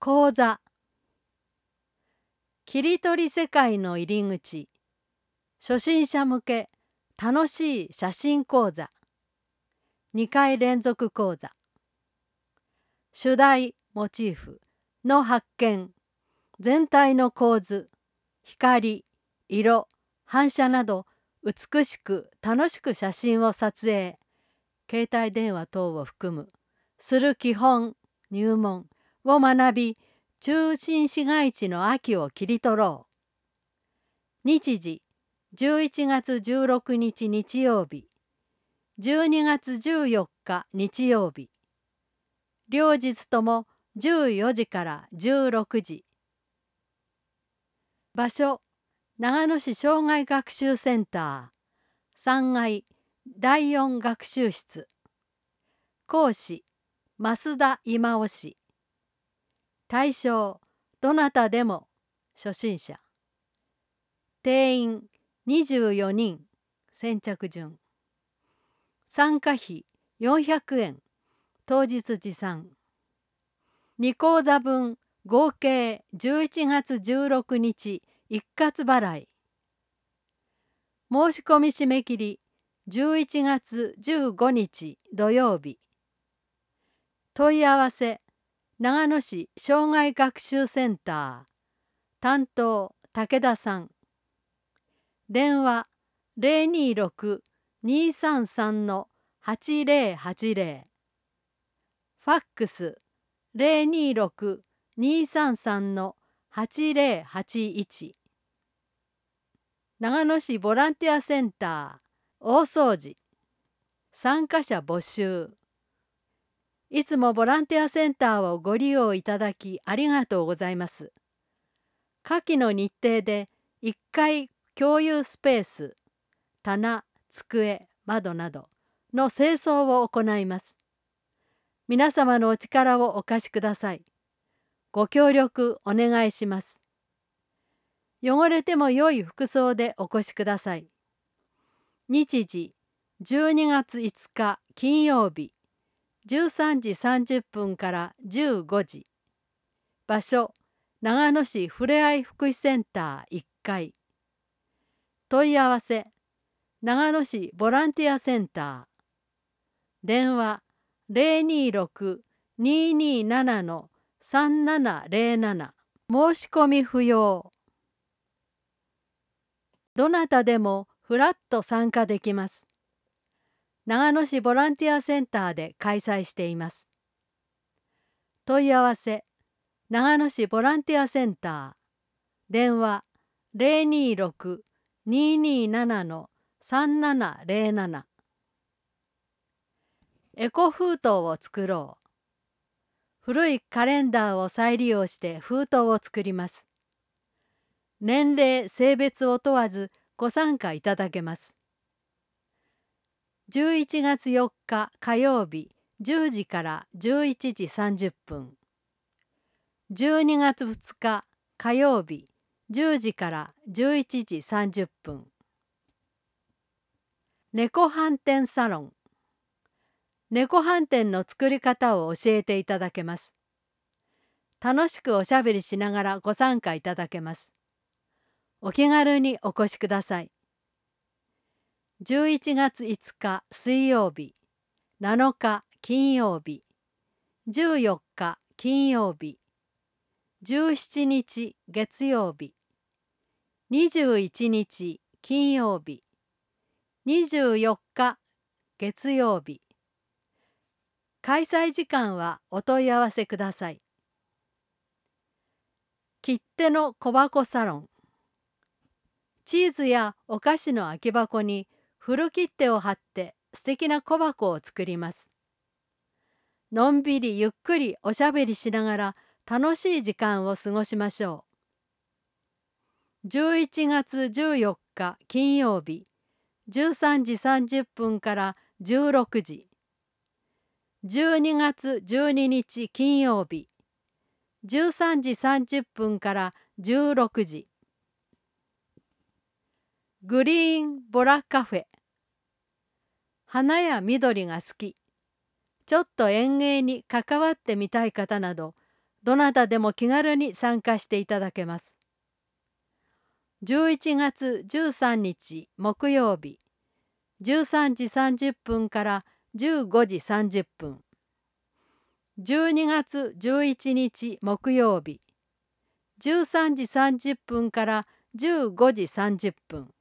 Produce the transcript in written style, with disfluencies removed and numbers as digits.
講座。切り取り世界の入り口。初心者向け楽しい写真講座。2回連続講座。主題モチーフの発見。全体の構図、光、色、反射など美しく楽しく写真を撮影。携帯電話等を含むする基本、入門を学び、中心市街地の秋を切り取ろう。日時11月16日日曜日、12月14日日曜日。両日とも14時から16時。場所、長野市障害学習センター3階第4学習室。講師、増田今雄氏。対象、どなたでも初心者。定員24人、先着順。参加費400円、当日持参。2講座分合計11月16日一括払い。申し込み締め切り11月15日土曜日。問い合わせ、長野市障害学習センター担当武田さん。電話026-233-8080。ファックス026-233-8081。長野市ボランティアセンター大掃除。参加者募集。いつもボランティアセンターをご利用いただきありがとうございます。下記の日程で1階共有スペース、棚、机、窓などの清掃を行います。皆様のお力をお貸しください。ご協力お願いします。汚れても良い服装でお越しください。日時12月5日金曜日、13時30分から15時。場所、長野市ふれあい福祉センター1階。問い合わせ、長野市ボランティアセンター。電話026-227-3707。申し込み不要。どなたでもフラッと参加できます。長野市ボランティアセンターで開催しています。問い合わせ、長野市ボランティアセンター。電話026-227-3707。エコ封筒を作ろう。古いカレンダーを再利用して封筒を作ります。年齢、性別を問わずご参加いただけます。11月4日火曜日10時から11時30分。12月2日火曜日10時から11時30分。猫飯店サロン。猫飯店の作り方を教えていただけます。楽しくおしゃべりしながらご参加いただけます。お気軽にお越しください。11月5日水曜日、7日金曜日、14日金曜日、17日月曜日、21日金曜日、24日月曜日。開催時間はお問い合わせください。切手の小箱サロン。チーズやお菓子の空き箱に古切手を貼って素敵な小箱を作ります。のんびりゆっくりおしゃべりしながら楽しい時間を過ごしましょう。11月14日金曜日、13時30分から16時。12月12日金曜日、13時30分から16時。グリーンボラカフェ。花や緑が好き、ちょっと園芸に関わってみたい方など、 どなたでも気軽に参加していただけます。11月13日木曜日、13時30分から15時30分。12月11日木曜日、13時30分から15時30分。